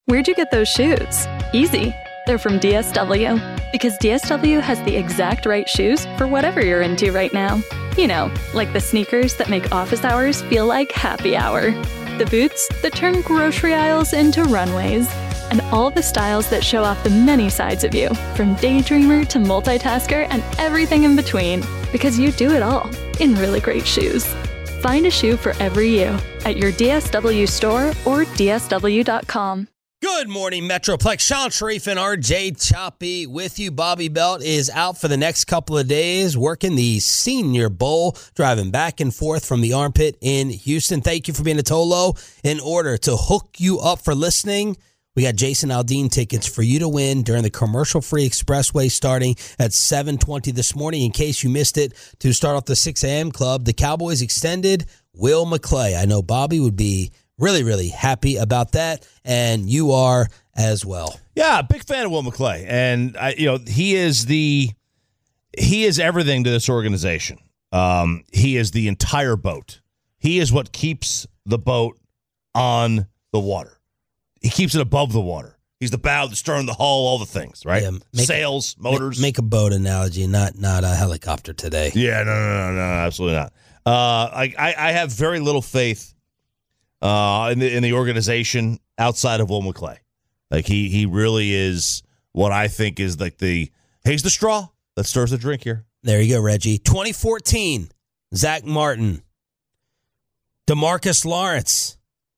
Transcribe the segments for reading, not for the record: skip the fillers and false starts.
Where'd you get those shoes? Easy. They're from DSW. Because DSW has the exact right shoes for whatever you're into right now. You know, like the sneakers that make office hours feel like happy hour. The boots that turn grocery aisles into runways. And all the styles that show off the many sides of you, from daydreamer to multitasker and everything in between. Because you do it all in really great shoes. Find a shoe for every you at your DSW store or DSW.com. Good morning, Metroplex. Sean Sharif and RJ Choppy with you. Bobby Belt is out for the next couple of days, working the Senior Bowl, driving back and forth from the Armpit in Houston. Thank you for being a Tolo. In order to hook you up for listening, we got Jason Aldean tickets for you to win during the commercial-free expressway starting at 7:20 this morning. In case you missed it, to start off the 6 a.m. club, the Cowboys extended Will McClay. I know Bobby would be really, really happy about that, and you are as well. Yeah, big fan of Will McClay, and he is everything to this organization. He is the entire boat. He is what keeps the boat on the water. He keeps it above the water. He's the bow, the stern, the hull, all the things, right? Yeah, sails, motors. Make a boat analogy, not a helicopter today. Yeah, no, absolutely not. I have very little faith in the organization outside of Will McClay. Like he really is what I think is like he's the straw that stirs the drink here. There you go, Reggie. 2014, Zach Martin, DeMarcus Lawrence.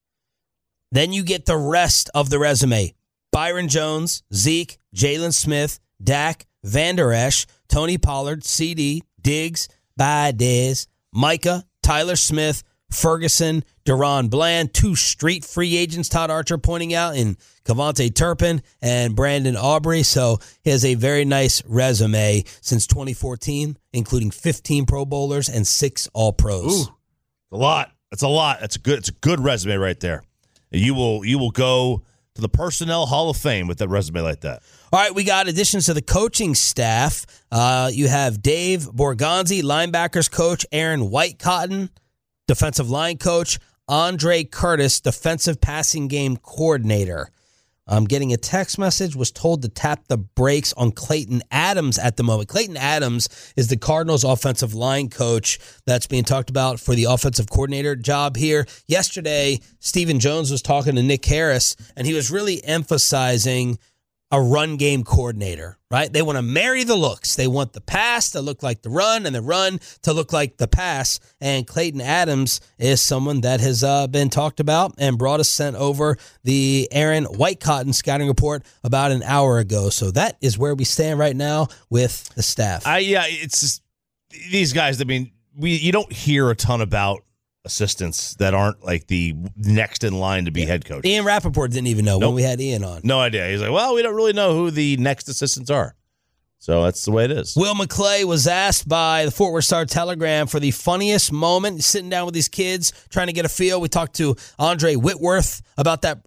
Then you get the rest of the resume. Byron Jones, Zeke, Jalen Smith, Dak, Van Der Esch, Tony Pollard, CD, Diggs, Baez, Micah, Tyler Smith, Ferguson, Deron Bland, 2 street free agents, Todd Archer pointing out, in Kevontae Turpin and Brandon Aubrey. So he has a very nice resume since 2014, including 15 Pro Bowlers and 6 All-Pros. Ooh, a lot. That's a lot. It's a good resume right there. You will go to the Personnel Hall of Fame with that resume like that. All right, we got additions to the coaching staff. You have Dave Borgonzi, linebackers coach, Aaron Whitecotton, defensive line coach, Andre Curtis, defensive passing game coordinator. I'm getting a text message, was told to tap the brakes on Clayton Adams at the moment. Clayton Adams is the Cardinals offensive line coach that's being talked about for the offensive coordinator job here. Yesterday, Stephen Jones was talking to Nick Harris, and he was really emphasizing a run game coordinator, right? They want to marry the looks. They want the pass to look like the run and the run to look like the pass. And Clayton Adams is someone that has been talked about and brought us sent over the Aaron Whitecotton scouting report about an hour ago. So that is where we stand right now with the staff. It's just, these guys, I mean, you don't hear a ton about assistants that aren't like the next in line to be head coach. Ian Rappaport didn't even know when we had Ian on. No idea. He's like, well, we don't really know who the next assistants are. So that's the way it is. Will McClay was asked by the Fort Worth Star-Telegram for the funniest moment, sitting down with these kids, trying to get a feel. We talked to Andre Whitworth about that.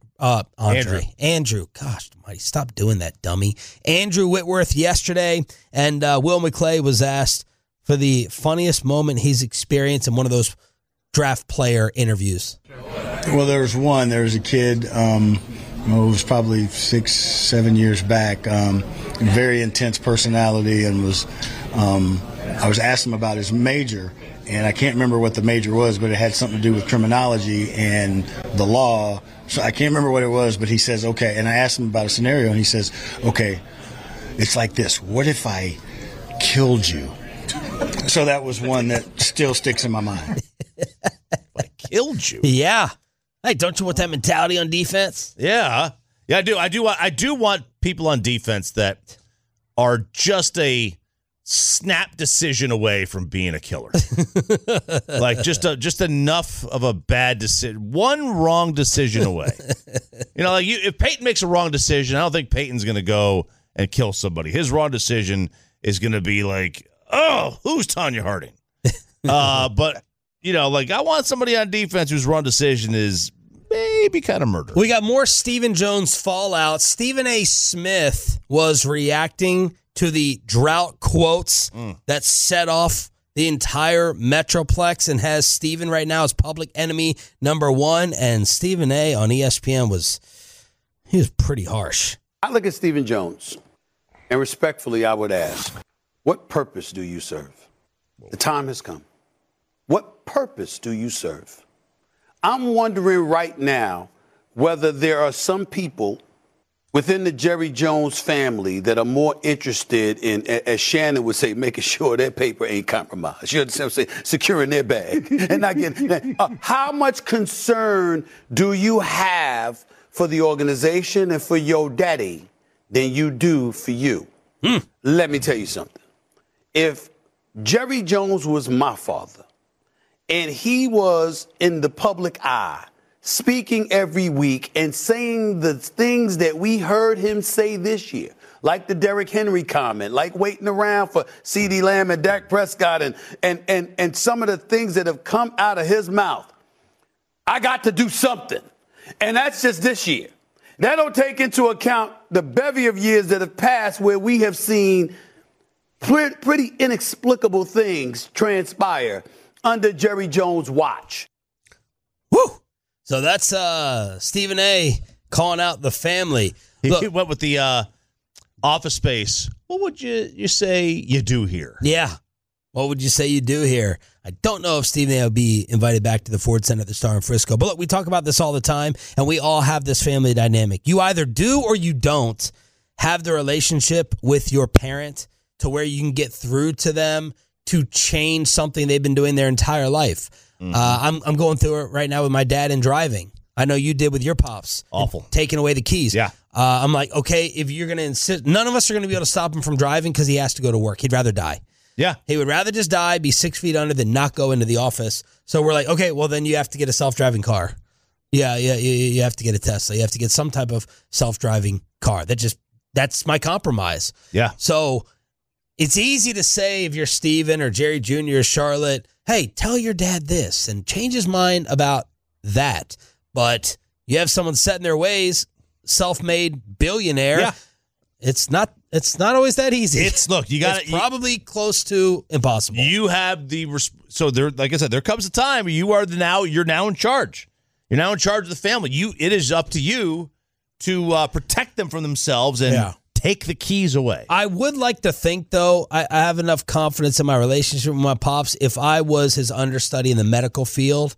Andrew. Gosh almighty, stop doing that, dummy. Andrew Whitworth yesterday, and Will McClay was asked for the funniest moment he's experienced in one of those draft player interviews. Well, there was a kid, it was probably 6-7 years back, very intense personality, and I was asking him about his major, and I can't remember what the major was, but it had something to do with criminology and the law. So I can't remember what it was, but he says, okay, and I asked him about a scenario, and he says, okay, it's like this. What if I killed you? So that was one that still sticks in my mind. I killed you. Yeah. Hey, don't you want that mentality on defense? Yeah, I do. I do want people on defense that are just a snap decision away from being a killer. Like just enough of a bad decision, one wrong decision away. Like if Peyton makes a wrong decision, I don't think Peyton's going to go and kill somebody. His wrong decision is going to be like, oh, who's Tanya Harding? But I want somebody on defense whose wrong decision is maybe kind of murder. We got more Stephen Jones fallout. Stephen A. Smith was reacting to the drought quotes that set off the entire Metroplex and has Stephen right now as public enemy number 1. And Stephen A. on ESPN He was pretty harsh. I look at Stephen Jones, and respectfully, I would ask, what purpose do you serve? The time has come. What purpose do you serve? I'm wondering right now whether there are some people within the Jerry Jones family that are more interested in, as Shannon would say, making sure their paper ain't compromised. You understand what I'm saying? Securing their bag. And not getting, how much concern do you have for the organization and for your daddy than you do for you? Let me tell you something. If Jerry Jones was my father and he was in the public eye, speaking every week and saying the things that we heard him say this year, like the Derrick Henry comment, like waiting around for CeeDee Lamb and Dak Prescott and some of the things that have come out of his mouth, I got to do something. And that's just this year. That don't take into account the bevy of years that have passed where we have seen pretty inexplicable things transpire under Jerry Jones' watch. Woo! So that's Stephen A. calling out the family. He went with the Office Space. What would you say you do here? Yeah. What would you say you do here? I don't know if Stephen A. will be invited back to the Ford Center at the Star in Frisco. But look, we talk about this all the time, and we all have this family dynamic. You either do or you don't have the relationship with your parent to where you can get through to them to change something they've been doing their entire life. I'm going through it right now with my dad in driving. I know you did with your pops. Awful. Taking away the keys. Yeah. I'm like, okay, if you're going to insist, none of us are going to be able to stop him from driving because he has to go to work. He'd rather die. Yeah. He would rather just die, be 6 feet under than not go into the office. So we're like, okay, well, then you have to get a self-driving car. Yeah, you have to get a Tesla. You have to get some type of self-driving car. That's my compromise. Yeah. So it's easy to say if you're Steven or Jerry Jr. or Charlotte, hey, tell your dad this and change his mind about that. But you have someone set in their ways, self-made billionaire. Yeah. It's not always that easy. It's probably close to impossible. You have so there, like I said, there comes a time where you're now in charge. You're now in charge of the family. It is up to you to protect them from themselves and take the keys away. I would like to think, though, I have enough confidence in my relationship with my pops. If I was his understudy in the medical field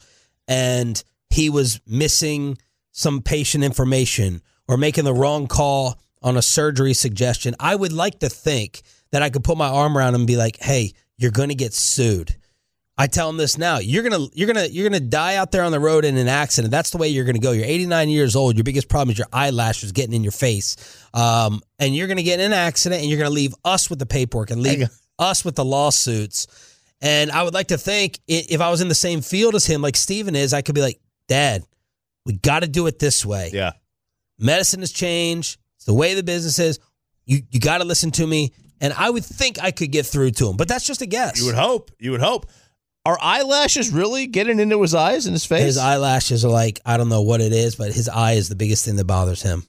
and he was missing some patient information or making the wrong call on a surgery suggestion, I would like to think that I could put my arm around him and be like, hey, you're going to get sued. I tell him this now. You're gonna die out there on the road in an accident. That's the way you're gonna go. You're 89 years old. Your biggest problem is your eyelashes getting in your face. And you're gonna get in an accident and you're gonna leave us with the paperwork and leave us with the lawsuits. And I would like to think if I was in the same field as him, like Steven is, I could be like, Dad, we got to do it this way. Yeah. Medicine has changed. It's the way the business is. You got to listen to me. And I would think I could get through to him, but that's just a guess. You would hope. Are eyelashes really getting into his eyes and his face? His eyelashes are like, I don't know what it is, but his eye is the biggest thing that bothers him.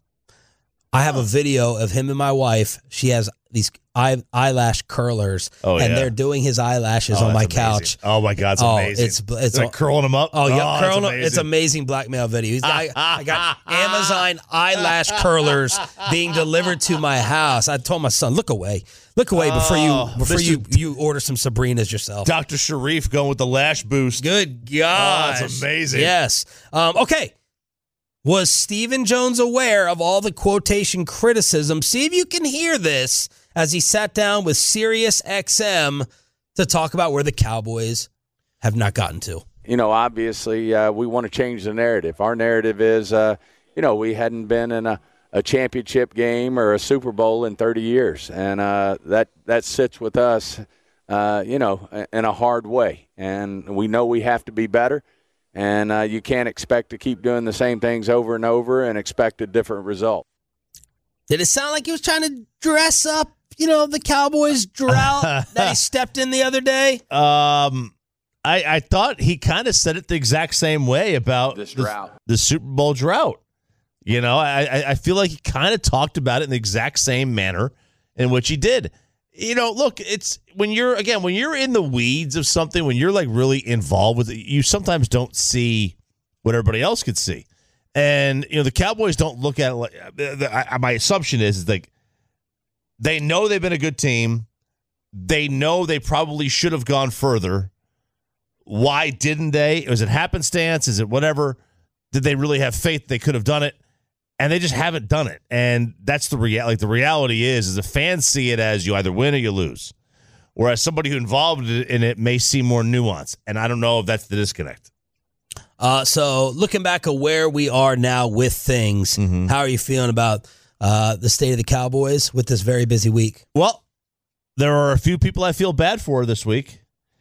I have a video of him and my wife. She has these eyelash curlers, and they're doing his eyelashes on my couch. Oh, my God, it's amazing. It's like curling them up? Oh, yeah, curling them. It's amazing blackmail video. I got Amazon eyelash curlers being delivered to my house. I told my son, look away before you order some Sabrinas yourself. Dr. Sharif going with the lash boost. Good God. That's amazing. Yes. Okay. Was Stephen Jones aware of all the quotation criticism? See if you can hear this as he sat down with Sirius XM to talk about where the Cowboys have not gotten to. You know, obviously, we want to change the narrative. Our narrative is, we hadn't been in a championship game or a Super Bowl in 30 years. And that sits with us, in a hard way. And we know we have to be better. And you can't expect to keep doing the same things over and over and expect a different result. Did it sound like he was trying to dress up, the Cowboys drought that he stepped in the other day? I thought he kind of said it the exact same way about this drought, the Super Bowl drought. I feel like he kind of talked about it in the exact same manner in which he did. Look, it's when you're in the weeds of something, when you're like really involved with it, you sometimes don't see what everybody else could see. And, the Cowboys don't look at it like my assumption is like they know they've been a good team. They know they probably should have gone further. Why didn't they? Was it happenstance? Is it whatever? Did they really have faith they could have done it? And they just haven't done it. And that's the reality. Like the reality is the fans see it as you either win or you lose. Whereas somebody who involved in it may see more nuance. And I don't know if that's the disconnect. So looking back at where we are now with things, how are you feeling about the state of the Cowboys with this very busy week? Well, there are a few people I feel bad for this week.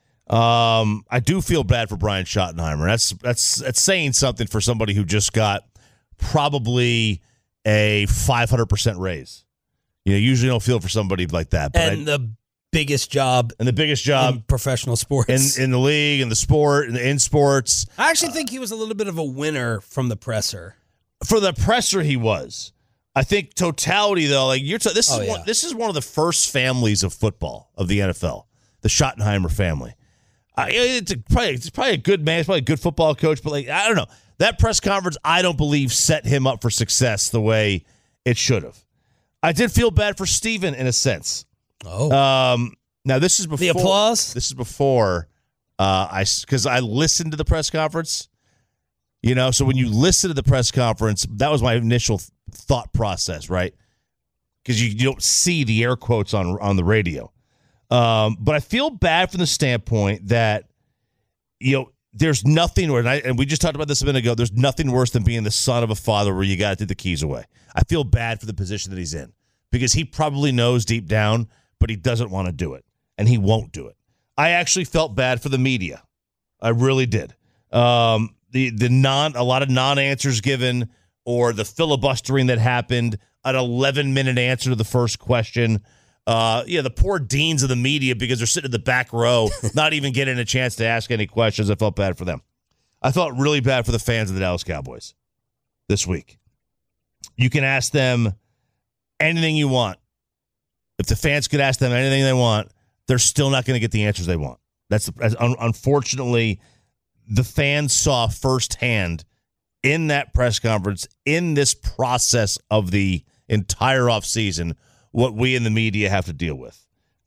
I do feel bad for Brian Schottenheimer. That's saying something for somebody who just got probably a 500% raise. Usually don't feel for somebody like that. But the biggest job in professional sports. In the league, in the sport, in sports. I actually think he was a little bit of a winner from the presser. For the presser, he was. I think totality, though, like this is one of the first families of football of the NFL, the Schottenheimer family. It's probably a good man. He's probably a good football coach, but I don't know. That press conference, I don't believe, set him up for success the way it should have. I did feel bad for Steven in a sense. Oh. Now, this is before. The applause? This is before because I listened to the press conference. So when you listen to the press conference, that was my initial thought process, right? Because you don't see the air quotes on the radio. But I feel bad from the standpoint that, there's nothing, and we just talked about this a minute ago, there's nothing worse than being the son of a father where you got to take the keys away. I feel bad for the position that he's in because he probably knows deep down, but he doesn't want to do it, and he won't do it. I actually felt bad for the media. I really did. A lot of non-answers given or the filibustering that happened, an 11-minute answer to the first question. The poor deans of the media because they're sitting in the back row, not even getting a chance to ask any questions. I felt bad for them. I felt really bad for the fans of the Dallas Cowboys this week. You can ask them anything you want. If the fans could ask them anything they want, they're still not going to get the answers they want. Unfortunately, the fans saw firsthand in that press conference, in this process of the entire offseason, what we in the media have to deal with.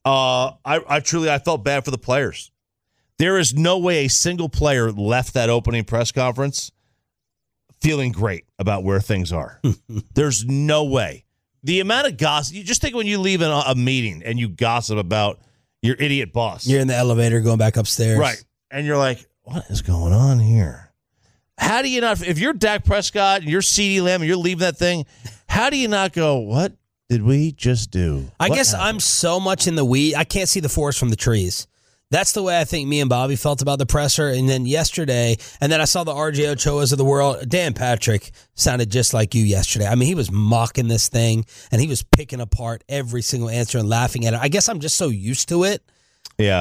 I felt bad for the players. There is no way a single player left that opening press conference feeling great about where things are. There's no way. The amount of gossip, you just think when you leave a meeting and you gossip about your idiot boss. You're in the elevator going back upstairs. Right. And you're like, what is going on here? How do you not, if you're Dak Prescott and you're CeeDee Lamb and you're leaving that thing, how do you not go, what did we just do? I guess I'm so much in the weed, I can't see the forest from the trees. That's the way I think me and Bobby felt about the presser. And then yesterday, and then I saw the RJ Ochoas of the world. Dan Patrick sounded just like you yesterday. I mean, he was mocking this thing, and he was picking apart every single answer and laughing at it. I guess I'm just so used to it. Yeah,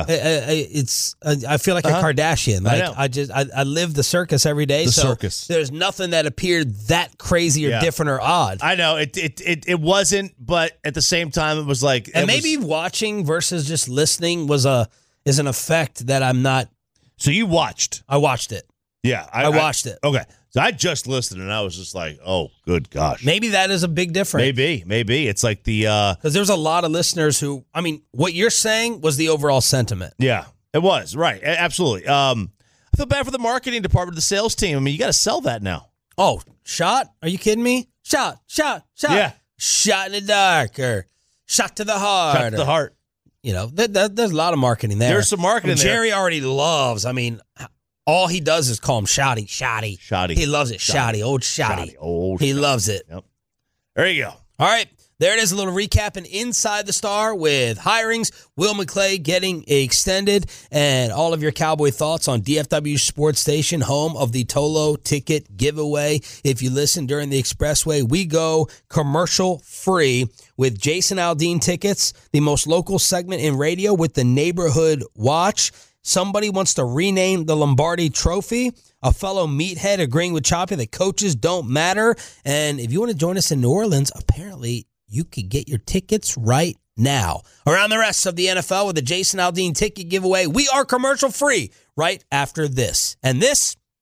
I feel like a Kardashian. Like I live the circus every day. Circus. There's nothing that appeared that crazy or different or odd. I know it wasn't, but at the same time, it was like. And maybe watching versus just listening is an effect that I'm not. So you watched? I watched it. Yeah, I watched it. Okay, so I just listened and I was just like, oh, good gosh. Maybe that is a big difference. Maybe it's like the because there's a lot of listeners who, I mean, what you're saying was the overall sentiment. Yeah, it was right, absolutely. I feel bad for the marketing department, the sales team. I mean, you got to sell that now. Oh, shot? Are you kidding me? Shot. Yeah, shot in the dark or shot to the heart. Shot to the heart. You know, there's a lot of marketing there. There's some marketing there. Jerry already loves, I mean, all he does is call him Shotty. He loves it. Shotty. Old Shotty. He loves it. Yep. There you go. All right. There it is, a little recap and Inside the Star with hirings, Will McClay getting extended, and all of your Cowboy thoughts on DFW Sports Station, home of the Tolo ticket giveaway. If you listen during the Expressway, we go commercial free with Jason Aldean tickets, the most local segment in radio with the Neighborhood Watch. Somebody wants to rename the Lombardi Trophy. A fellow meathead agreeing with Choppy that coaches don't matter. And if you want to join us in New Orleans, apparently you could get your tickets right now. Around the rest of the NFL with the Jason Aldean ticket giveaway. We are commercial free right after this. And this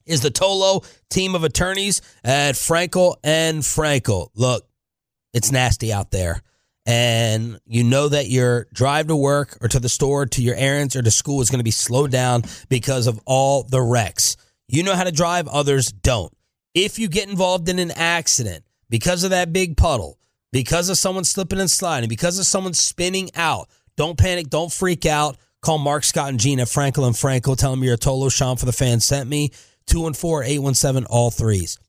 is the Tolo team of attorneys at Frankel and Frankel. Look, it's nasty out there. And you know that your drive to work or to the store, to your errands or to school is going to be slowed down because of all the wrecks. You know how to drive, others don't. If you get involved in an accident because of that big puddle, because of someone slipping and sliding, because of someone spinning out, don't panic, don't freak out. Call Mark, Scott, and Gene at Frankel and Frankel. Tell them you're a Tolo Sean for the Fans sent me. 214-817-all-threes.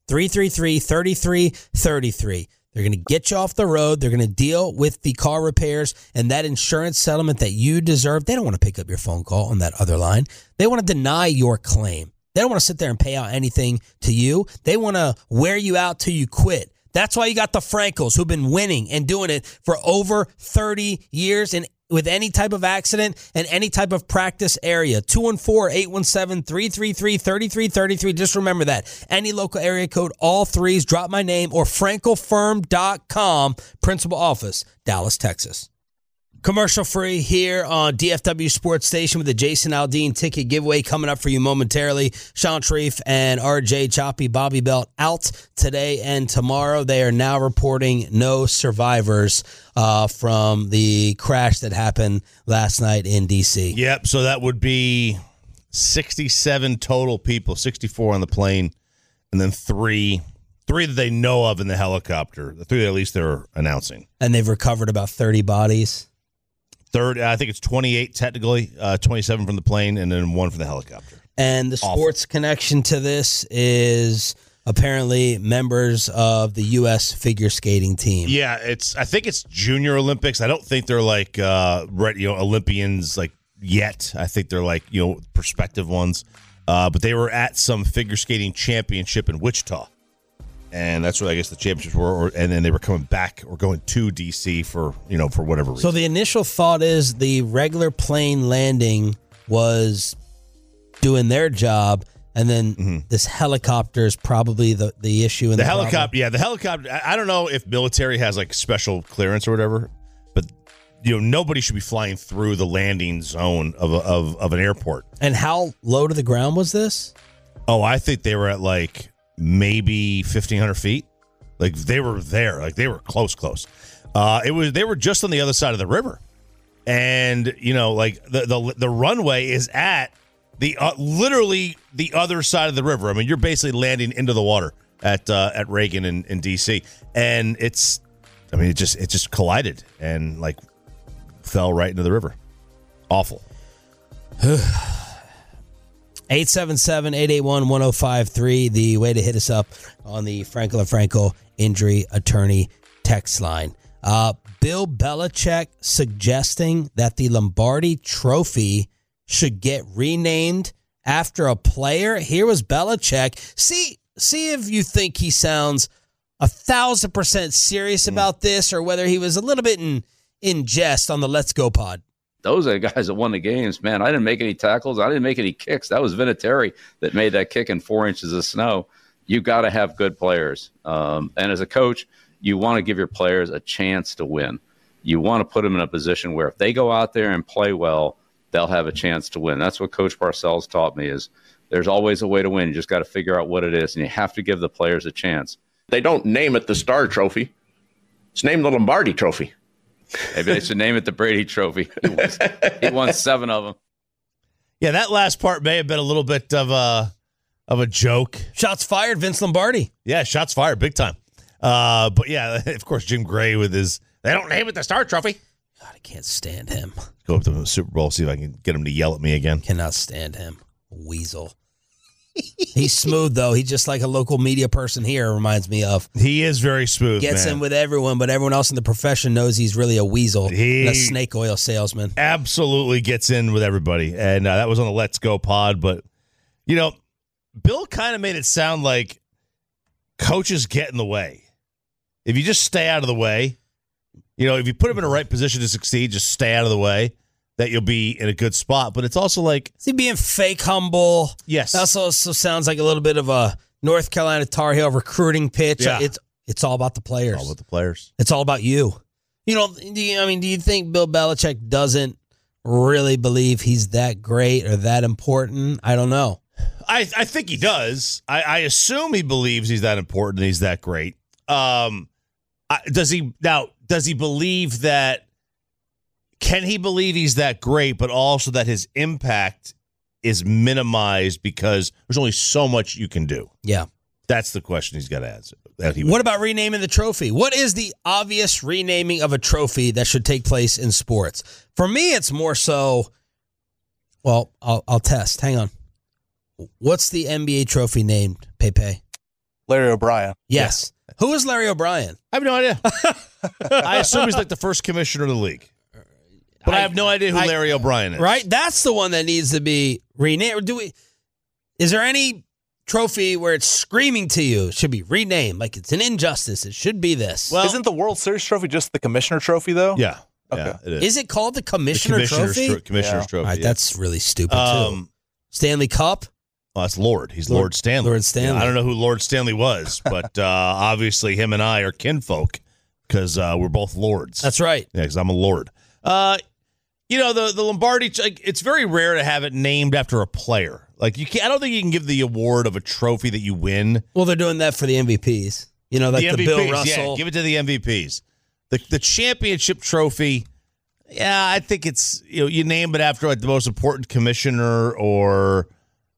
333-3333. They're going to get you off the road. They're going to deal with the car repairs and that insurance settlement that you deserve. They don't want to pick up your phone call on that other line. They want to deny your claim. They don't want to sit there and pay out anything to you. They want to wear you out till you quit. That's why you got the Frankels who've been winning and doing it for over 30 years and with any type of accident and any type of practice area. 214-817-333-3333. Just remember that. Any local area code, all threes, drop my name or frankelfirm.com, principal office, Dallas, Texas. Commercial free here on DFW Sports Station with the Jason Aldean ticket giveaway coming up for you momentarily. Sean Sharif and RJ Choppy Bobby Belt out today and tomorrow. They are now reporting no survivors from the crash that happened last night in D.C. Yep, so that would be 67 total people, 64 on the plane, and then three that they know of in the helicopter, the three that at least they're announcing. And they've recovered about 30 bodies. I think it's 28 technically, 27 from the plane, and then one from the helicopter. And the sports connection to this is apparently members of the U.S. figure skating team. Yeah, I think it's Junior Olympics. I don't think they're like Olympians like yet. I think they're like prospective ones. But they were at some figure skating championship in Wichita. And that's where I guess the championships were, and then they were coming back or going to D.C. for whatever reason. So the initial thought is the regular plane landing was doing their job, and then this helicopter is probably the issue. The helicopter, yeah, the helicopter. I don't know if military has like special clearance or whatever, but nobody should be flying through the landing zone of an airport. And how low to the ground was this? Oh, I think they were at like maybe 1,500 feet. Like they were there, like they were close. They were just on the other side of the river, and like the runway is at the literally the other side of the river. I mean, you're basically landing into the water at Reagan in DC, and it just collided and like fell right into the river. Awful. 877-881-1053, the way to hit us up on the Frankel and Frankel injury attorney text line. Bill Belichick suggesting that the Lombardi Trophy should get renamed after a player. Here was Belichick. See if you think he sounds 1,000% serious about this or whether he was a little bit in jest on the Let's Go pod. Those are the guys that won the games, man. I didn't make any tackles. I didn't make any kicks. That was Vinatieri that made that kick in 4 inches of snow. You got to have good players. And as a coach, you want to give your players a chance to win. You want to put them in a position where if they go out there and play well, they'll have a chance to win. That's what Coach Parcells taught me is there's always a way to win. You just got to figure out what it is, and you have to give the players a chance. They don't name it the Star Trophy. It's named the Lombardi Trophy. Maybe they should name it the Brady Trophy. He won 7 of them. Yeah, that last part may have been a little bit of a joke. Shots fired, Vince Lombardi. Yeah, shots fired, big time. But yeah, of course, Jim Gray with his, they don't name it the Star Trophy. God, I can't stand him. Go up to the Super Bowl, see if I can get him to yell at me again. Cannot stand him. Weasel. He's smooth, though. He's just like a local media person here, reminds me of. He is very smooth, Gets in with everyone, but everyone else in the profession knows he's really a weasel and a snake oil salesman. Absolutely gets in with everybody. And that was on the Let's Go pod. But, Bill kind of made it sound like coaches get in the way. If you just stay out of the way, if you put him in the right position to succeed, just stay out of the way, that you'll be in a good spot. But it's also like... Is he being fake humble? Yes. That also sounds like a little bit of a North Carolina Tar Heel recruiting pitch. Yeah. It's all about the players. All about the players. It's all about you. Do you think Bill Belichick doesn't really believe he's that great or that important? I don't know. I think he does. I assume he believes he's that important and he's that great. Does he believe that? Can he believe he's that great, but also that his impact is minimized because there's only so much you can do? Yeah. That's the question he's got to answer. What about renaming the trophy? What is the obvious renaming of a trophy that should take place in sports? For me, it's more so, well, I'll test. Hang on. What's the NBA trophy named, Pepe? Larry O'Brien. Yes. Yeah. Who is Larry O'Brien? I have no idea. I assume he's like the first commissioner of the league. But I have no idea who Larry O'Brien is. Right? That's the one that needs to be renamed. Is there any trophy where it's screaming to you, it should be renamed, like it's an injustice, it should be this? Well, isn't the World Series trophy just the commissioner trophy, though? Yeah. Okay. Yeah, it is. Is it called the commissioner's trophy? Commissioner's trophy. All right, that's really stupid, too. Stanley Cup? Oh, that's Lord. He's Lord Stanley. Lord Stanley. Yeah, I don't know who Lord Stanley was, but obviously him and I are kinfolk because we're both lords. That's right. Yeah, because I'm a lord. The Lombardi, it's very rare to have it named after a player. Like I don't think you can give the award of a trophy that you win. Well, they're doing that for the MVPs. Like the Bill Russell. Yeah, give it to the MVPs. The championship trophy. Yeah, I think it's you name it after like the most important commissioner or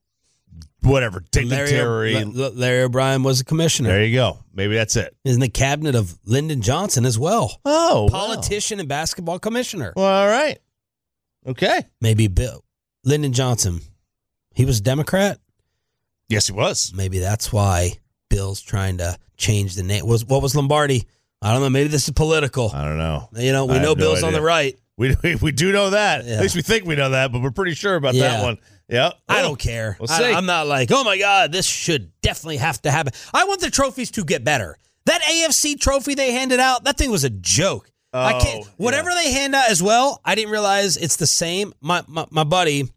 whatever dignitary. Larry O'Brien was a commissioner. There you go. Maybe that's it. He's in the cabinet of Lyndon Johnson as well. Oh, politician and basketball commissioner. Well, all right. Okay. Maybe Lyndon Johnson. He was a Democrat? Yes, he was. Maybe that's why Bill's trying to change the name. What was Lombardi? I don't know. Maybe this is political. I don't know. We know Bill's on the right. We do know that. Yeah. At least we think we know that, but we're pretty sure about that one. Yeah. I don't care. We'll see. I'm not like, oh my God, this should definitely have to happen. I want the trophies to get better. That AFC trophy they handed out, that thing was a joke. I can't. Whatever they hand out as well, I didn't realize it's the same. My buddy,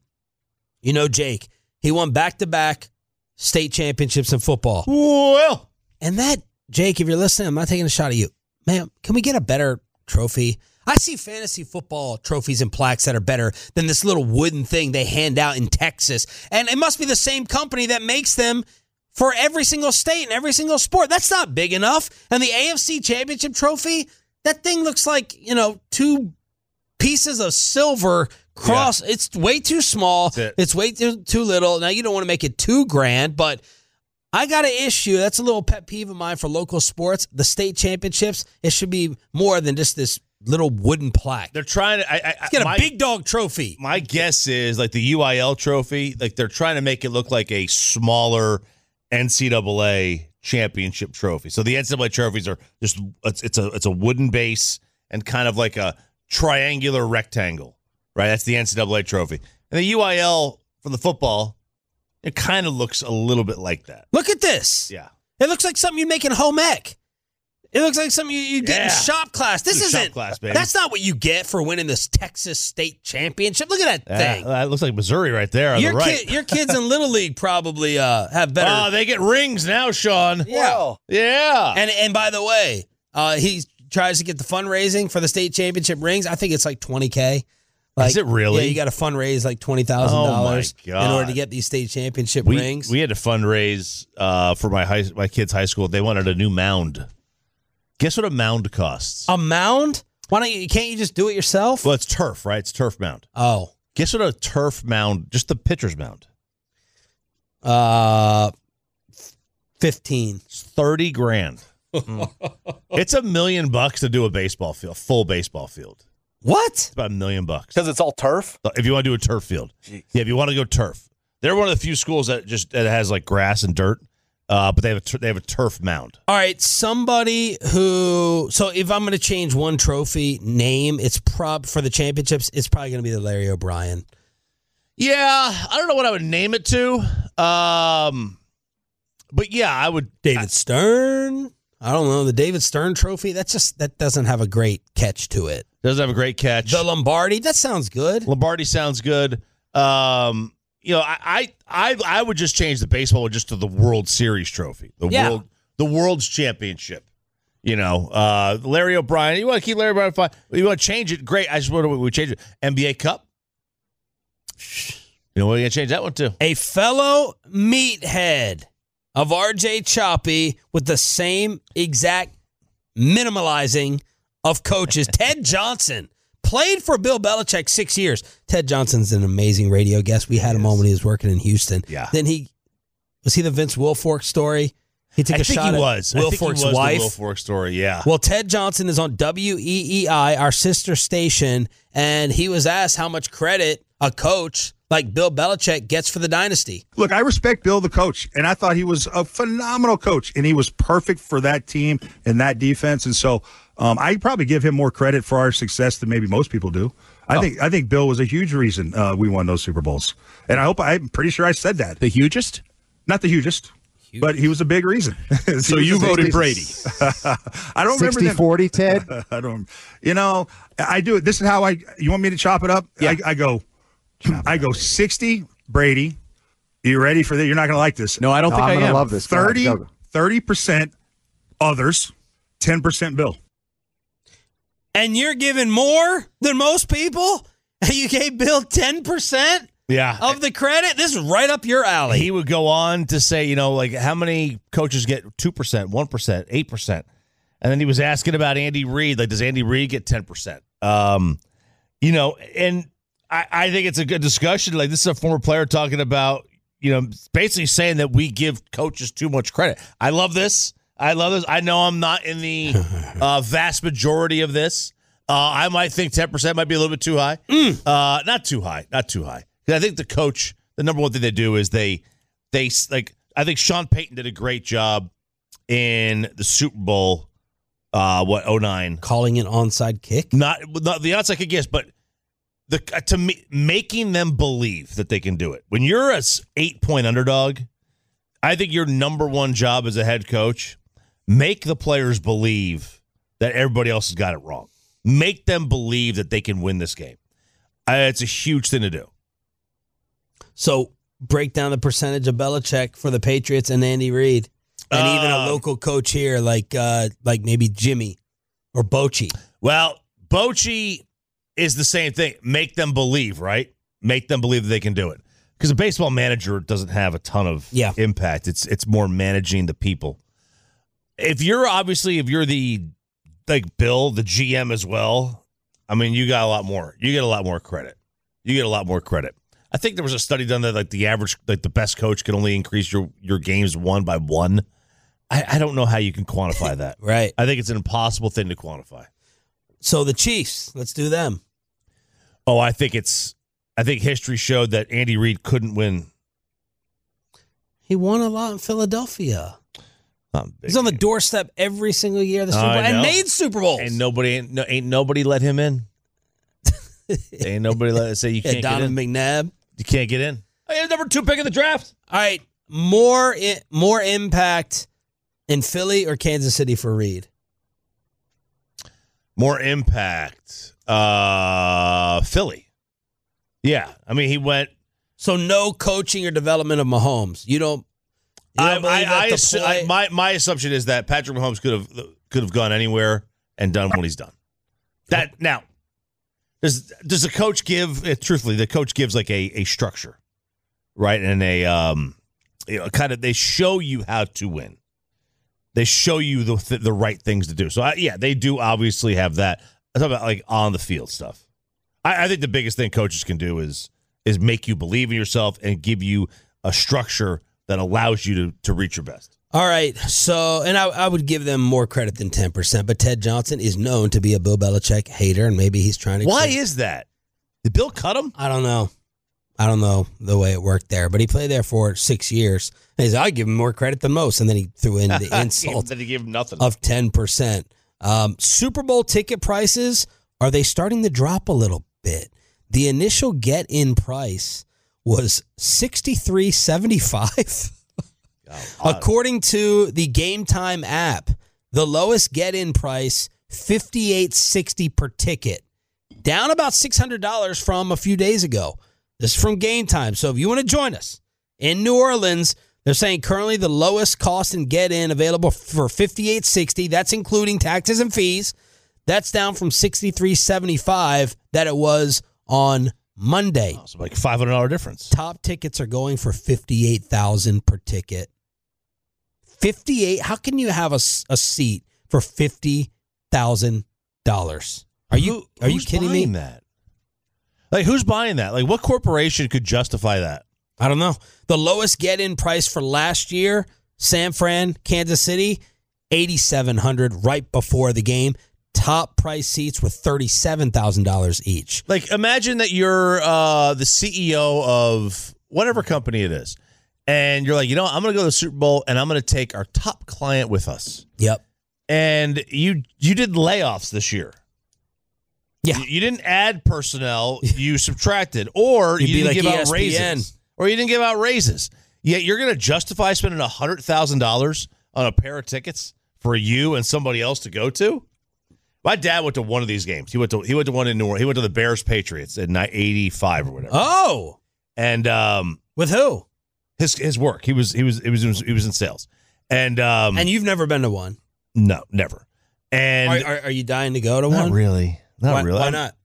Jake, he won back-to-back state championships in football. Well. And that, Jake, if you're listening, I'm not taking a shot at you. Man, can we get a better trophy? I see fantasy football trophies and plaques that are better than this little wooden thing they hand out in Texas. And it must be the same company that makes them for every single state and every single sport. That's not big enough. And the AFC Championship trophy, that thing looks like, two pieces of silver cross. Yeah. It's way too small. It's way too little. Now, you don't want to make it too grand, but I got an issue. That's a little pet peeve of mine for local sports. The state championships, it should be more than just this little wooden plaque. They're trying to get a big dog trophy. My guess is like the UIL trophy, like they're trying to make it look like a smaller NCAA championship trophy. So the NCAA trophies are just it's a wooden base and kind of like a triangular rectangle, right? That's the NCAA trophy. And the UIL for the football, it kind of looks a little bit like that. Look at this. Yeah. It looks like something you make in home ec. It looks like something you get in shop class. This isn't. Shop class, baby. That's not what you get for winning this Texas State Championship. Look at that thing. That looks like Missouri right there on the right. Your kids in Little League probably have better. Oh, they get rings now, Sean. Yeah. Wow. Yeah. And by the way, he tries to get the fundraising for the state championship rings. I think it's like $20K. Is it really? Yeah, you got to fundraise like $20,000 in order to get these state championship rings. We had to fundraise for my kids' high school. They wanted a new mound. Guess what a mound costs? A mound? Can't you just do it yourself? Well, it's turf, right? It's turf mound. Oh. Guess what a turf mound, just the pitcher's mound? 15. It's $30,000. It's $1 million to do a baseball field, full baseball field. What? It's about $1 million. Because it's all turf? If you want to do a turf field. Jeez. Yeah, if you want to go turf. They're one of the few schools that has like grass and dirt. But they have a turf mound. All right, somebody who. So if I'm going to change one trophy name, it's for the championships. It's probably going to be the Larry O'Brien. Yeah, I don't know what I would name it to. But yeah, I would. David Stern. I don't know, the David Stern Trophy. That doesn't have a great catch to it. Doesn't have a great catch. The Lombardi. That sounds good. Lombardi sounds good. I would just change the baseball just to the World Series trophy. The World's Championship. Larry O'Brien. You want to keep Larry O'Brien fine. You want to change it? Great. I just want to change it. NBA Cup. You know what? You got to change that one, too. A fellow meathead of RJ Choppy with the same exact minimalizing of coaches. Ted Johnson played for Bill Belichick 6 years. Ted Johnson's an amazing radio guest. We had him on when he was working in Houston. Yeah. Then was he the Vince Wilfork story? He took a shot at Wilfork's wife. The Wilfork story, yeah. Well, Ted Johnson is on WEEI, our sister station, and he was asked how much credit a coach like Bill Belichick gets for the dynasty. Look, I respect Bill, the coach, and I thought he was a phenomenal coach, and he was perfect for that team and that defense. And so I probably give him more credit for our success than maybe most people do. I think Bill was a huge reason we won those Super Bowls, and I'm pretty sure I said that. The hugest? Not the hugest. But he was a big reason. So you voted Brady. I don't remember 60-40, Ted? I don't. I do it. This is how you want me to chop it up? Yeah. I go 60 Brady. You ready for that? You're not going to like this. No, I don't think I am. I'm going to love this. 30% others, 10% Bill. And you're giving more than most people? You gave Bill 10%? Yeah. Of the credit? This is right up your alley. He would go on to say, how many coaches get 2%, 1%, 8%? And then he was asking about Andy Reid. Does Andy Reid get 10%? And I think it's a good discussion. This is a former player talking about, basically saying that we give coaches too much credit. I love this. I know I'm not in the vast majority of this. I might think 10% might be a little bit too high. Not too high. I think the coach, the number one thing they do is I think Sean Payton did a great job in the Super Bowl, 2009. Calling an onside kick? Not the onside kick, yes, but making them believe that they can do it. When you're a 8-point underdog, I think your number one job as a head coach, make the players believe that everybody else has got it wrong. Make them believe that they can win this game. It's a huge thing to do. So break down the percentage of Belichick for the Patriots and Andy Reid, and even a local coach here like maybe Jimmy or Bochy. Well, Bochy is the same thing. Make them believe, right? Make them believe that they can do it. Because a baseball manager doesn't have a ton of impact. It's more managing the people. If you're the Bill, the GM as well, you got a lot more. You get a lot more credit. I think there was a study done that the best coach can only increase your games won by 1. I don't know how you can quantify that. Right. I think it's an impossible thing to quantify. So the Chiefs, let's do them. Oh, I think history showed that Andy Reid couldn't win. He won a lot in Philadelphia. He's on the doorstep every single year of the Super Bowl and made Super Bowls. And ain't nobody let him in. Ain't nobody let say you can't get in. Donovan McNabb. You can't get in. I had number 2 pick in the draft. All right, more impact in Philly or Kansas City for Reid? More impact, Philly. Yeah, he went. So no coaching or development of Mahomes. You don't. My assumption is that Patrick Mahomes could have gone anywhere and done what he's done. That now. Does the coach give? Truthfully, the coach gives a structure, right? And they show you how to win. They show you the right things to do. So they do obviously have that. I'm talking about on the field stuff. I think the biggest thing coaches can do is make you believe in yourself and give you a structure that allows you to reach your best. All right, so, and I would give them more credit than 10%, but Ted Johnson is known to be a Bill Belichick hater, and maybe he's trying to... Why is that? Did Bill cut him? I don't know the way it worked there, but he played there for 6 years. And he's, I give him more credit than most, and then he threw in the insult he gave him nothing. Of 10%. Super Bowl ticket prices, are they starting to drop a little bit? The initial get-in price was $63.75. According to the Game Time app, the lowest get-in price, $58.60 per ticket, down about $600 from a few days ago. This is from Game Time. So if you want to join us in New Orleans, they're saying currently the lowest cost and get-in available for $58.60. That's including taxes and fees. That's down from $63.75 that it was on Monday. Oh, so like $500 difference. Top tickets are going for $58,000 per ticket. 58. How can you have a seat for $50,000? Are you kidding me? That? Like, who's buying that? Like, what corporation could justify that? I don't know. The lowest get-in price for last year, San Fran, Kansas City, $8,700 right before the game. Top price seats were $37,000 each. Like, imagine that you're the CEO of whatever company it is, and you're like, I'm going to go to the Super Bowl, and I'm going to take our top client with us. Yep. And you did layoffs this year. Yeah. You didn't add personnel, you subtracted, or you didn't give out raises. Or you didn't give out raises. Yet you're going to justify spending $100,000 on a pair of tickets for you and somebody else to go to? My dad went to one of these games. He went to one in New Orleans. He went to the Bears Patriots in 85 or whatever. Oh. And with who? His work. He was in sales. And you've never been to one? No, never. And are you dying to go to not one? Really. Not really. Why not?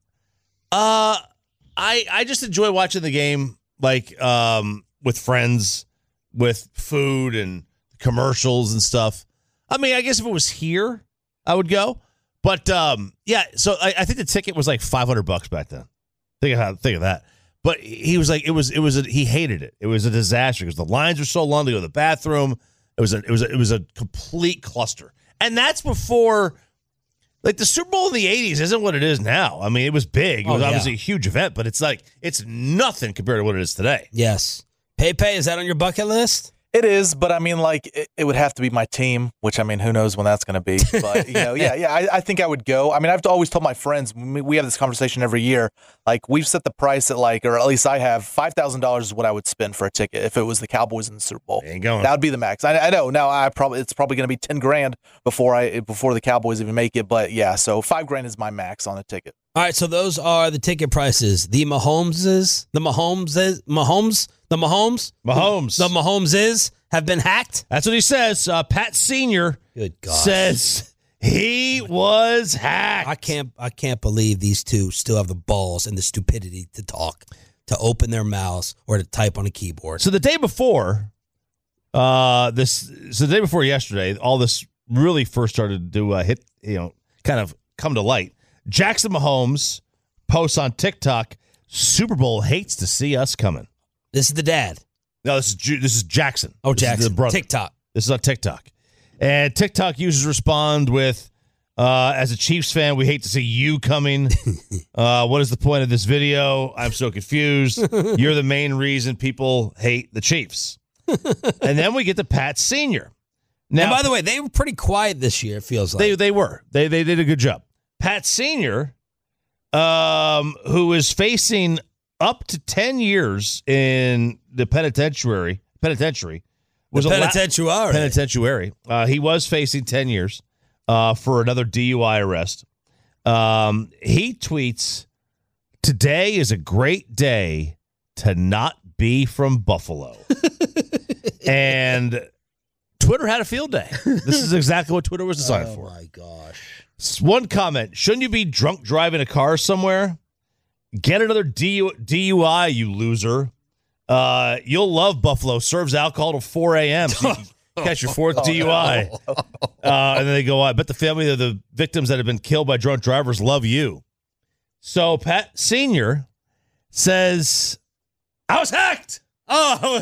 I just enjoy watching the game, like with friends, with food and commercials and stuff. I mean, I guess if it was here, I would go. But yeah, so I think the ticket was like $500 back then. Think of that. But he was like, he hated it. It was a disaster because the lines were so long to go to the bathroom. It was a complete cluster, and that's before. Like, the Super Bowl in the 80s isn't what it is now. I mean, it was big. It was obviously a huge event, but it's nothing compared to what it is today. Yes. Pepe, is that on your bucket list? It is, but I mean, like, it would have to be my team, which, I mean, who knows when that's going to be. But, I think I would go. I mean, I've always told my friends, we have this conversation every year, like, we've set the price at, like, or at least I have, $5,000 is what I would spend for a ticket if it was the Cowboys in the Super Bowl. Ain't going. That would be the max. I know. Now, it's probably going to be $10,000 before the Cowboys even make it. But, yeah, so $5,000 is my max on a ticket. All right, so those are the ticket prices. The Mahomeses have been hacked. That's what he says. Pat Senior says he was hacked. I can't believe these two still have the balls and the stupidity to talk, to open their mouths or to type on a keyboard. So the day before, yesterday, all this really first started to hit, kind of come to light. Jackson Mahomes posts on TikTok, Super Bowl hates to see us coming. This is the dad. No, this is Jackson. Oh, Jackson. The brother. TikTok. This is on TikTok. And TikTok users respond with, as a Chiefs fan, we hate to see you coming. What is the point of this video? I'm so confused. You're the main reason people hate the Chiefs. And then we get to Pat Senior. Now, and by the way, they were pretty quiet this year, it feels like. They were. They did a good job. Pat Senior, who is facing up to 10 years in the penitentiary. He was facing 10 years for another DUI arrest. He tweets, "Today is a great day to not be from Buffalo." And Twitter had a field day. This is exactly what Twitter was designed for. Oh, my gosh. One comment. Shouldn't you be drunk driving a car somewhere? Get another DUI, you loser. You'll love Buffalo. Serves alcohol till 4 a.m. So you can catch your fourth DUI. And then they go, I bet the family of the victims that have been killed by drunk drivers love you. So Pat Senior says, I was hacked. Oh, I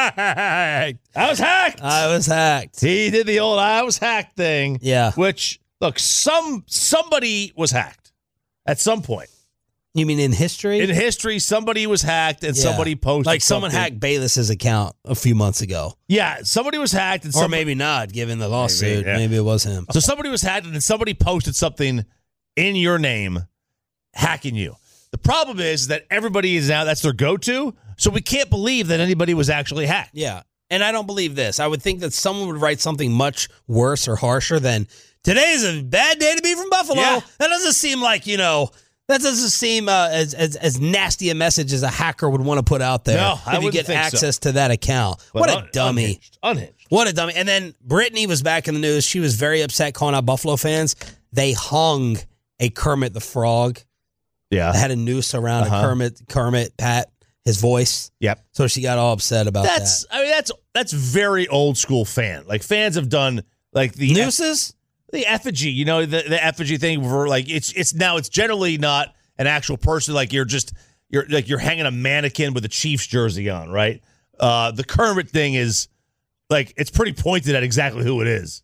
was hacked. He did the old I was hacked thing. Yeah. Which, look, somebody was hacked at some point. You mean in history? In history, somebody was hacked and somebody posted like someone hacked Bayless's account a few months ago. Yeah, somebody was hacked. Or maybe not, given the lawsuit. Maybe it was him. So somebody was hacked and then somebody posted something in your name hacking you. The problem is that everybody is now, that's their go-to, so we can't believe that anybody was actually hacked. Yeah, and I don't believe this. I would think that someone would write something much worse or harsher than, today's a bad day to be from Buffalo. Yeah. That doesn't seem like, that doesn't seem as nasty a message as a hacker would want to put out there. No, I if you get think access to that account. But what a dummy. Unhinged. What a dummy. And then Brittany was back in the news. She was very upset calling out Buffalo fans. They hung a Kermit the Frog Yeah. That had a noose around Kermit, Pat, his voice. Yep. So she got all upset about that. I mean, that's very old school fan. Like fans have done like the nooses, the effigy. You know, the effigy thing for like it's now it's generally not an actual person. Like you're hanging a mannequin with a Chiefs jersey on, right? The Kermit thing is like it's pretty pointed at exactly who it is.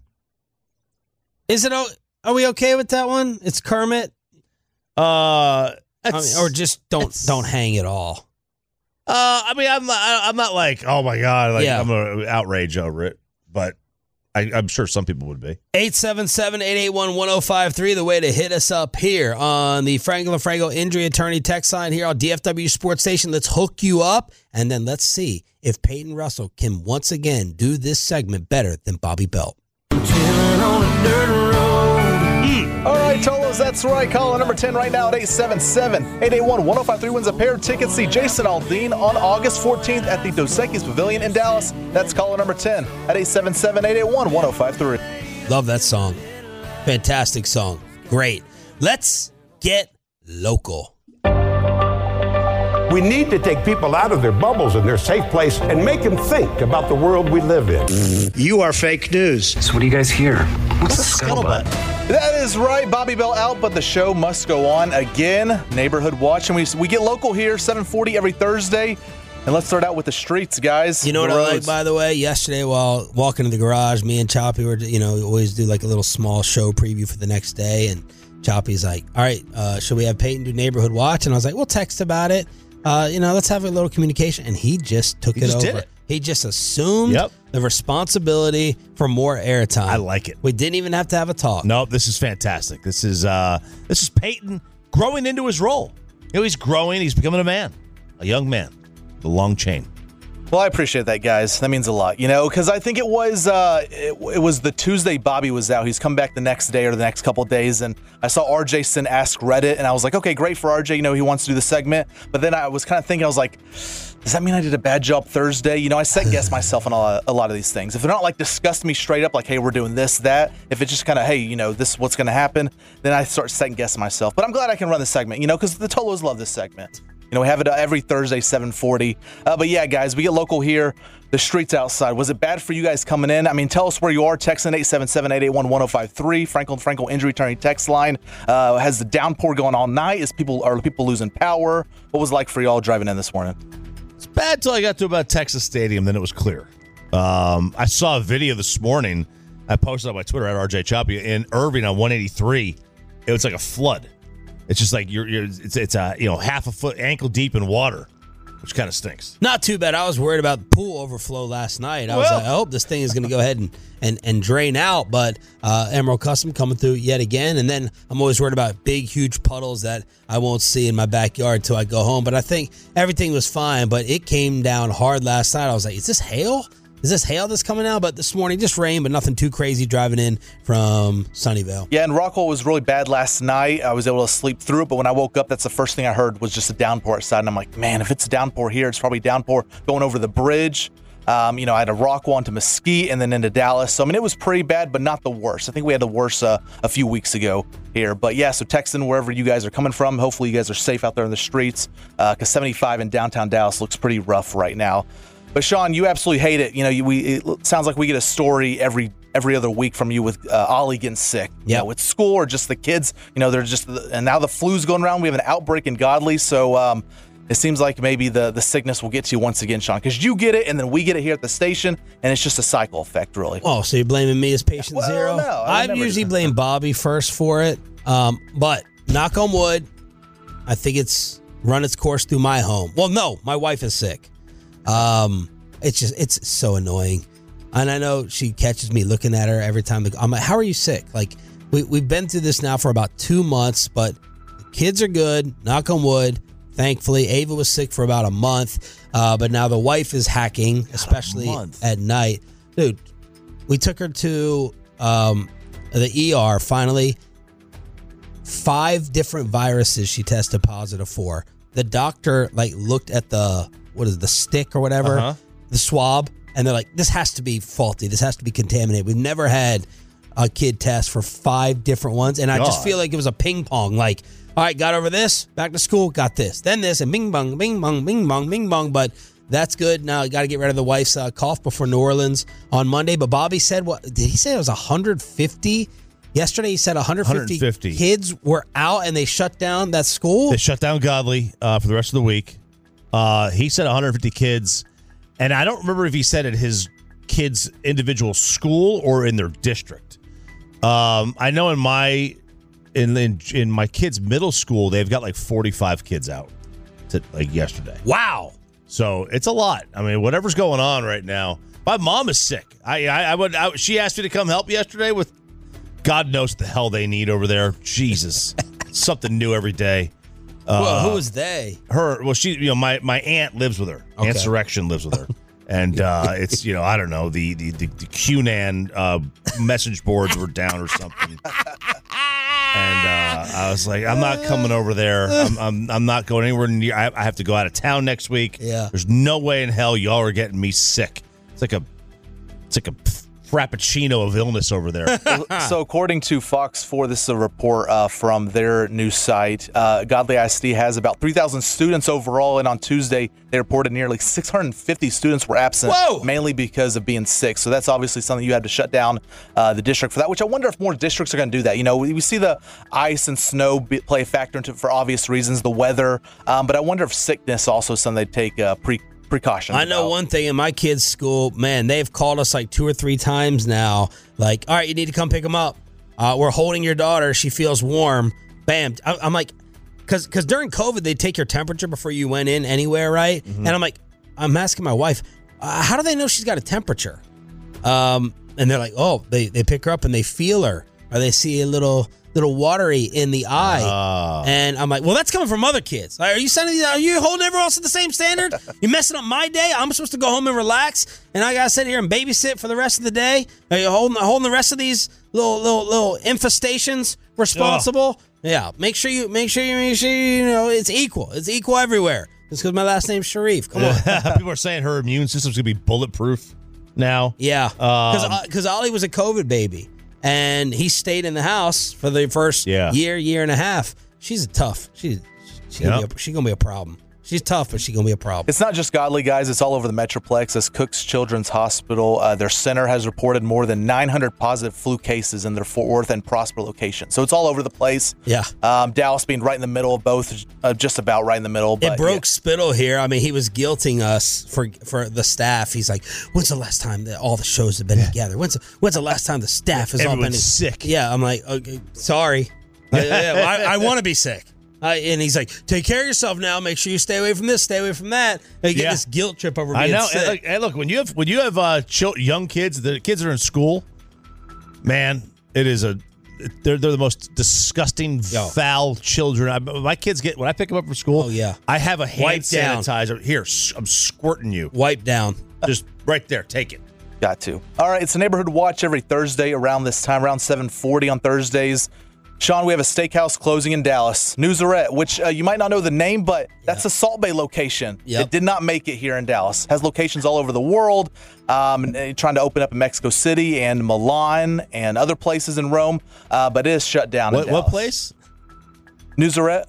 Is it? Are we okay with that one? It's Kermit. Or just don't hang it all. I mean, I'm not like, oh my god, like Yeah. I'm gonna outrage over it, but I'm sure some people would be. 877-881-1053, the way to hit us up here on the Frankel and Frankel Injury Attorney text line here on DFW Sports Station. Let's hook you up, and then let's see if Peyton Russell can once again do this segment better than Bobby Belt. All right, Tolos, that's right. Caller number 10 right now at 877-881-1053 wins a pair of tickets. See Jason Aldean on August 14th at the Dos Equis Pavilion in Dallas. That's caller number 10 at 877-881-1053. Love that song. Fantastic song. Great. Let's get local. We need to take people out of their bubbles and their safe place and make them think about the world we live in. You are fake news. So what do you guys hear? What's a scuttlebutt? That is right. Bobby Bell out, but the show must go on again. Neighborhood Watch, and we get local here, 7:40 every Thursday. And let's start out with the streets, guys. You know what I like, by the way? Yesterday, while walking to the garage, me and Choppy were, always do like a little small show preview for the next day. And Choppy's like, all right, should we have Peyton do Neighborhood Watch? And I was like, we'll text about it. Let's have a little communication. And he just took it over. Did it. He just assumed the responsibility for more airtime. I like it. We didn't even have to have a talk. No, this is fantastic. This is Peyton growing into his role. He's growing. He's becoming a young man. The long chain. Well, I appreciate that, guys. That means a lot, because I think it was the Tuesday Bobby was out. He's come back the next day or the next couple of days, and I saw RJ send Ask Reddit, and I was like, okay, great for RJ. He wants to do the segment. But then I was kind of thinking, I was like, does that mean I did a bad job Thursday? I second-guess myself on a lot of these things. If they're not like discuss me straight up, like, hey, we're doing this, that. If it's just kind of, hey, this is what's going to happen, then I start second-guessing myself. But I'm glad I can run the segment, because the Tolos love this segment. We have it every Thursday, 7:40. But yeah, guys, we get local here. The streets outside. Was it bad for you guys coming in? I mean, tell us where you are. Text in 877-881-1053. Frankel Injury Attorney text line. Has the downpour going all night? Are people losing power? What was it like for y'all driving in this morning? It's bad till I got to about Texas Stadium. Then it was clear. I saw a video this morning. I posted on my Twitter at RJ Choppy in Irving on 183. It was like a flood. It's just like it's half a foot ankle deep in water, which kind of stinks. Not too bad. I was worried about pool overflow last night. I was like, I hope this thing is going to go ahead and drain out. But Emerald Custom coming through yet again. And then I'm always worried about big, huge puddles that I won't see in my backyard until I go home. But I think everything was fine. But it came down hard last night. I was like, is this hail? Is this hail that's coming out? But this morning, just rain, but nothing too crazy driving in from Sunnyvale. Yeah, and Rockwell was really bad last night. I was able to sleep through it, but when I woke up, that's the first thing I heard was just a downpour outside. And I'm like, man, if it's a downpour here, it's probably downpour going over the bridge. I had a Rockwell into Mesquite and then into Dallas. So, I mean, it was pretty bad, but not the worst. I think we had the worst a few weeks ago here. But, yeah, so text in wherever you guys are coming from. Hopefully you guys are safe out there in the streets because 75 in downtown Dallas looks pretty rough right now. But Sean, you absolutely hate it. It sounds like we get a story every other week from you with Ollie getting sick. Yeah, with school or just the kids. They're just and now the flu's going around. We have an outbreak in Godley, so it seems like maybe the sickness will get to you once again, Sean, because you get it and then we get it here at the station, and it's just a cycle effect, really. Oh, so you're blaming me as patient zero? No, I usually blame Bobby first for it, but knock on wood, I think it's run its course through my home. Well, no, my wife is sick. It's so annoying. And I know she catches me looking at her every time. I'm like, how are you sick? Like, we've been through this now for about 2 months, but the kids are good. Knock on wood. Thankfully, Ava was sick for about a month. But now the wife is hacking, especially at night. Dude, we took her to the ER finally. 5 different viruses she tested positive for. The doctor looked at the stick or whatever, the swab, and they're like, this has to be faulty. This has to be contaminated. We've never had kid test for 5 different ones, and I just feel like it was a ping pong. Like, all right, got over this, back to school, got this, then this, and bing bong, bing bong, bing bong, bing bong. But that's good. Now I got to get rid of the wife's cough before New Orleans on Monday. But Bobby said, what did he say? It was 150. Yesterday he said 150 kids were out and they shut down that school. They shut down Godley for the rest of the week. He said 150 kids, and I don't remember if he said at his kids' individual school or in their district. I know in my kids' middle school they've got like 45 kids out like yesterday. Wow. So it's a lot. I mean, whatever's going on right now. My mom is sick. She asked me to come help yesterday with God knows what the hell they need over there. Jesus. Something new every day. Well, who was they? Her. Well, she. My aunt lives with her. Okay. Aunt Surrection lives with her, and it's I don't know the QAnon message boards were down or something. And I was like, I'm not coming over there. I'm not going anywhere near. I have to go out of town next week. Yeah. There's no way in hell y'all are getting me sick. It's like a frappuccino of illness over there. So according to Fox 4, this is a report from their news site. Godly ISD has about 3,000 students overall, and on Tuesday they reported nearly 650 students were absent, mainly because of being sick. So that's obviously something you had to shut down the district for that, which I wonder if more districts are going to do that. We see the ice and snow play a factor into for obvious reasons, the weather, but I wonder if sickness also is something they take precautions. I know one thing in my kids' school, man, they've called us like 2 or 3 times now. Like, all right, you need to come pick them up. We're holding your daughter. She feels warm. Bam. I'm like, because during COVID, they take your temperature before you went in anywhere, right? Mm-hmm. And I'm asking my wife, how do they know she's got a temperature? And they're like, oh, they pick her up and they feel her, or they see a little watery in the eye. And I'm like, well, that's coming from other kids. Are you holding everyone else at the same standard? You're messing up my day? I'm supposed to go home and relax, and I gotta sit here and babysit for the rest of the day? Are you holding the rest of these little infestations responsible? Yeah. Make sure you know it's equal. It's equal everywhere. It's because my last name's Sharif. Come on. People are saying her immune system's gonna be bulletproof now. Yeah. Because Ollie was a COVID baby. And he stayed in the house for the first year and a half. She's tough. She's gonna be a problem. She's tough, but she's going to be a problem. It's not just Godly, guys. It's all over the Metroplex. As Cook's Children's Hospital, their center has reported more than 900 positive flu cases in their Fort Worth and Prosper locations. So it's all over the place. Yeah. Dallas being right in the middle of both, just about right in the middle. But it broke Spittle here. I mean, he was guilting us for the staff. He's like, when's the last time that all the shows have been together? When's the last time the staff has all been sick? Yeah, I'm like, okay, sorry. I want to be sick. And he's like, take care of yourself now. Make sure you stay away from this, stay away from that. And you get this guilt trip over being sick. And look, when you have young kids, the kids are in school, man, they're the most disgusting, foul children. My kids when I pick them up from school, I have a hand sanitizer. Here, I'm squirting you. Wipe down. Just right there. Take it. Got to. All right, it's a Neighborhood Watch every Thursday around this time, around 7:40 on Thursdays. Sean, we have a steakhouse closing in Dallas, Newsarette, which you might not know the name, but that's a Salt Bay location. It did not make it here in Dallas. Has locations all over the world, trying to open up in Mexico City and Milan and other places in Rome, but it is shut down in Dallas. What place? Newsarette.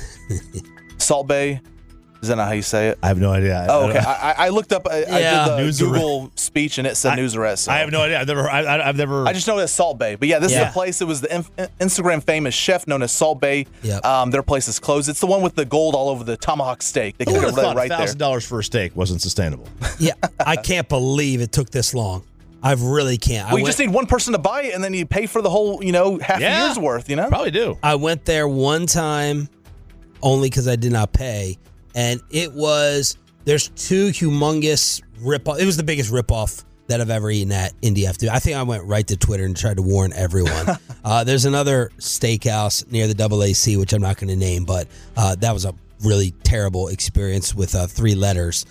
Salt Bay. Is that not how you say it? I have no idea. Oh, okay. I looked up. I did the Google speech, and it said Newsarette. So. I have no idea. I've never. I just know it's Salt Bay. But this is the place. It was the Instagram famous chef known as Salt Bay. Yep. Their place is closed. It's the one with the gold all over the tomahawk steak. They would have thought right $1,000 for a steak wasn't sustainable. Yeah, I can't believe it took this long. I really can't. We just need one person to buy it, and then you pay for the whole, half a year's worth. Probably do. I went there one time, only because I did not pay. And there's two humongous ripoff. It was the biggest ripoff that I've ever eaten at Indy F2. I think I went right to Twitter and tried to warn everyone. There's another steakhouse near the AAC, which I'm not going to name, but that was a really terrible experience with 3 letters.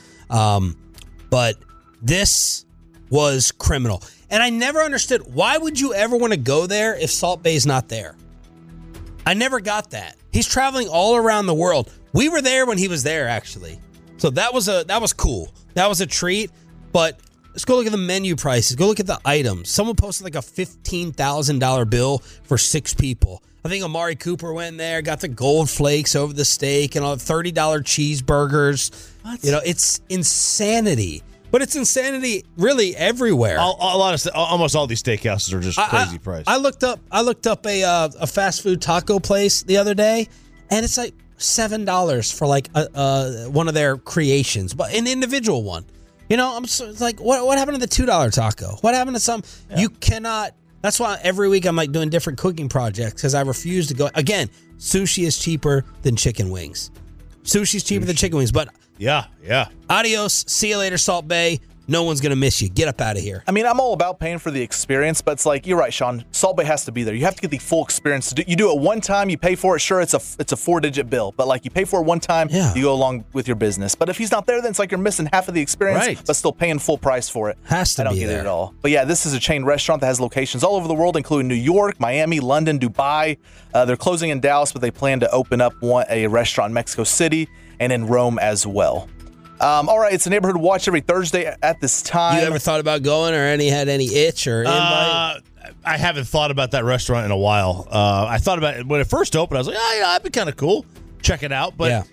But this was criminal. And I never understood, why would you ever want to go there if Salt Bay's not there? I never got that. He's traveling all around the world. We were there when he was there, actually. So that was cool. That was a treat. But Let's go look at the menu prices. Go look at the items. Someone posted like a $15,000 bill for 6 people. I think Amari Cooper went in there, got the gold flakes over the steak and all $30 cheeseburgers. What? It's insanity. But it's insanity really everywhere. Almost all these steakhouses are just crazy price. I looked up a fast food taco place the other day, and it's like $7 for like one of their creations, but an individual one. It's like what happened to the $2 taco? What happened to some? Yeah. You cannot. That's why every week I'm like doing different cooking projects because I refuse to go. Again, sushi is cheaper than chicken wings. Sushi's cheaper than chicken wings, but. Yeah. Adios. See you later, Salt Bay. No one's going to miss you. Get up out of here. I mean, I'm all about paying for the experience, but it's like, you're right, Sean. Salt Bay has to be there. You have to get the full experience. You do it one time, you pay for it. Sure, it's a 4-digit bill, but like you pay for it one time, you go along with your business. But if he's not there, then it's like you're missing half of the experience, but still paying full price for it. Has to be. I don't get it at all. But yeah, this is a chain restaurant that has locations all over the world, including New York, Miami, London, Dubai. They're closing in Dallas, but they plan to open up a restaurant in Mexico City and in Rome as well. All right, it's a Neighborhood Watch every Thursday at this time. You ever thought about going or had any itch or invite? I haven't thought about that restaurant in a while. I thought about it when it first opened. I was like, that'd be kind of cool. Check it out. But,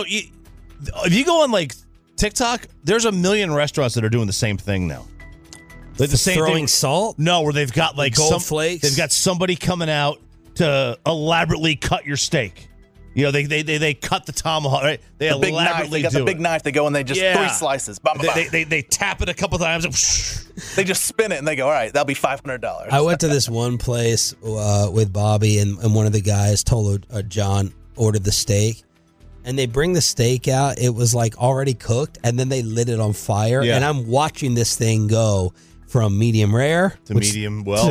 if you go on like TikTok, there's a million restaurants that are doing the same thing now. Like the same throwing salt? No, where they've got like gold flakes. They've got somebody coming out to elaborately cut your steak. They cut the tomahawk, right? They the big knife. They got the big knife. They go and they just 3 slices. Bah, bah, bah. They tap it a couple times. They just spin it and they go, all right, that'll be $500. I went to this one place with Bobby and one of the guys told John ordered the steak. And they bring the steak out. It was like already cooked. And then they lit it on fire. Yeah. And I'm watching this thing go from medium rare to medium well.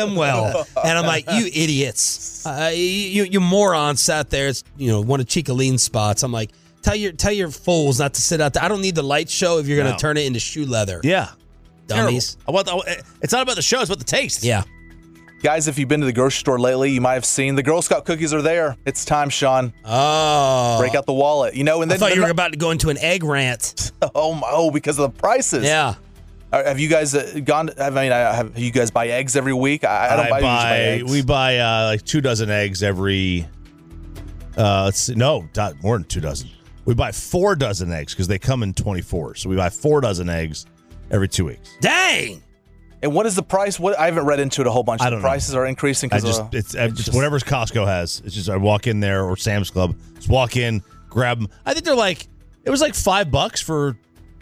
And I'm like, you idiots. You morons sat there. It's one of Chicolene's spots. I'm like, tell your fools not to sit out there. I don't need the light show if you're going to turn it into shoe leather. Yeah. Dummies. It's not about the show, it's about the taste. Yeah. Guys, if you've been to the grocery store lately, you might have seen the Girl Scout cookies are there. It's time, Sean. Oh. Break out the wallet. And then I thought you were about to go into an egg rant. Because of the prices. Yeah. Have you guys gone? Have you guys buy eggs every week? I don't buy eggs. We buy like 2 dozen eggs every. Let's see, no, more than 2 dozen. We buy 4 dozen eggs because they come in 24. So we buy 4 dozen eggs every 2 weeks. Dang! And what is the price? I haven't read into it a whole bunch. The prices are increasing. It's whatever Costco has. It's just I walk in there or Sam's Club. Just walk in, grab them. I think they're like it was like $5 for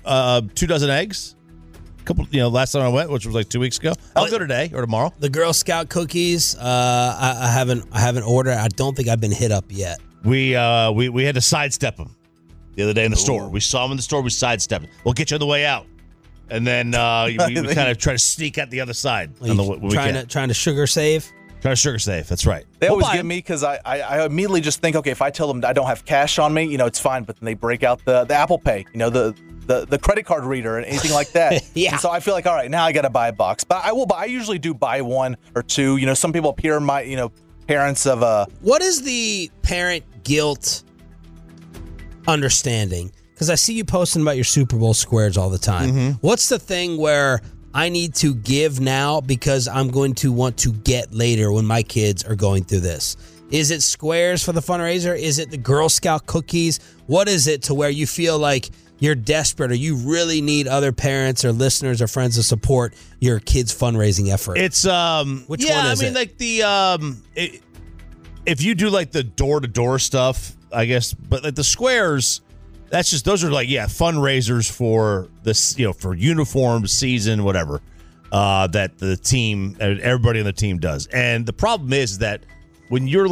2 dozen eggs. Last time I went, which was like 2 weeks ago. I'll go today or tomorrow. The Girl Scout cookies, I haven't ordered. I don't think I've been hit up yet. We had to sidestep them the other day in the store. We saw them in the store. We sidestepped them. We'll get you on the way out, and then we kind of try to sneak out the other side. Trying to sugar save. Trying to sugar save. That's right. They always get me because I immediately just think, okay, if I tell them I don't have cash on me, it's fine. But then they break out the Apple Pay, the credit card reader and anything like that. Yeah. And so I feel like, all right, now I got to buy a box. But I usually do buy 1 or 2. Some people appear my, parents of What is the parent guilt understanding? Because I see you posting about your Super Bowl squares all the time. Mm-hmm. What's the thing where I need to give now because I'm going to want to get later when my kids are going through this? Is it squares for the fundraiser? Is it the Girl Scout cookies? What is it to where you feel like you're desperate or you really need other parents or listeners or friends to support your kids' fundraising effort? It's which one is it? Like the if you do like the door-to-door stuff, I guess, but like the squares, that's just those are like fundraisers for this, for uniforms, season, whatever, that the team, everybody on the team does. And the problem is that when you're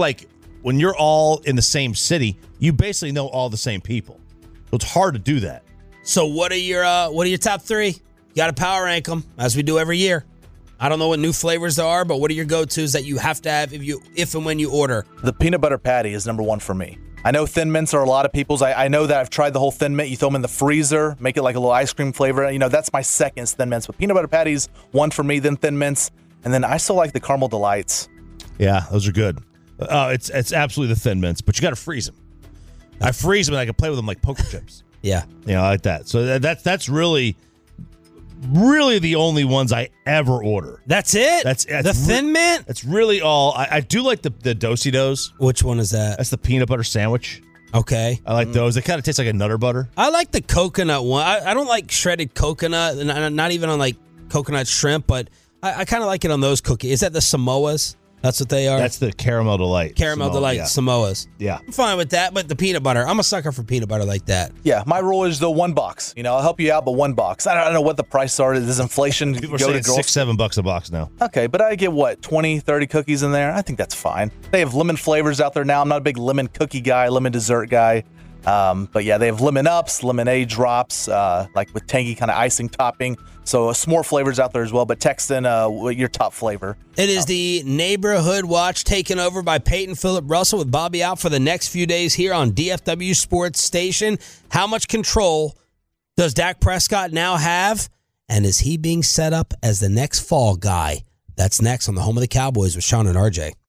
all in the same city, you basically know all the same people. So it's hard to do that. So what are your top 3? You got to power rank them as we do every year. I don't know what new flavors there are, but what are your go-tos that you have to have if and when you order? The peanut butter patty is number 1 for me. I know Thin Mints are a lot of people's. I know that I've tried the whole Thin Mint. You throw them in the freezer, make it like a little ice cream flavor. That's my second Thin Mints. But peanut butter patties, 1 for me, then Thin Mints. And then I still like the Caramel Delights. Yeah, those are good. It's absolutely the Thin Mints, but you got to freeze them. I freeze them and I can play with them like poker chips. Yeah. Like that. So that's really really the only ones I ever order. That's it? That's the Thin Mint? That's really all. I do like the Do-si-dos. Which one is that? That's the peanut butter sandwich. Okay. I like those. They kind of taste like a Nutter Butter. I like the coconut one. I don't like shredded coconut, not even on like coconut shrimp, but I kind of like it on those cookies. Is that the Samoas? That's what they are? That's the Caramel Delight. Caramel Delight Samoas. Yeah. I'm fine with that, but the peanut butter, I'm a sucker for peanut butter like that. Yeah, my rule is the one box. I'll help you out, but one box. I don't know what the price are. Does inflation People are go saying to $6-7 a box now. Okay, but I get, 20, 30 cookies in there? I think that's fine. They have lemon flavors out there now. I'm not a big lemon cookie guy, lemon dessert guy. But yeah, they have lemon ups, lemonade drops, like with tangy kind of icing topping. So some more flavors out there as well. But text in your top flavor. It is the Neighborhood Watch taken over by Peyton Phillip Russell with Bobby out for the next few days here on DFW Sports Station. How much control does Dak Prescott now have? And is he being set up as the next fall guy? That's next on the Home of the Cowboys with Sean and RJ.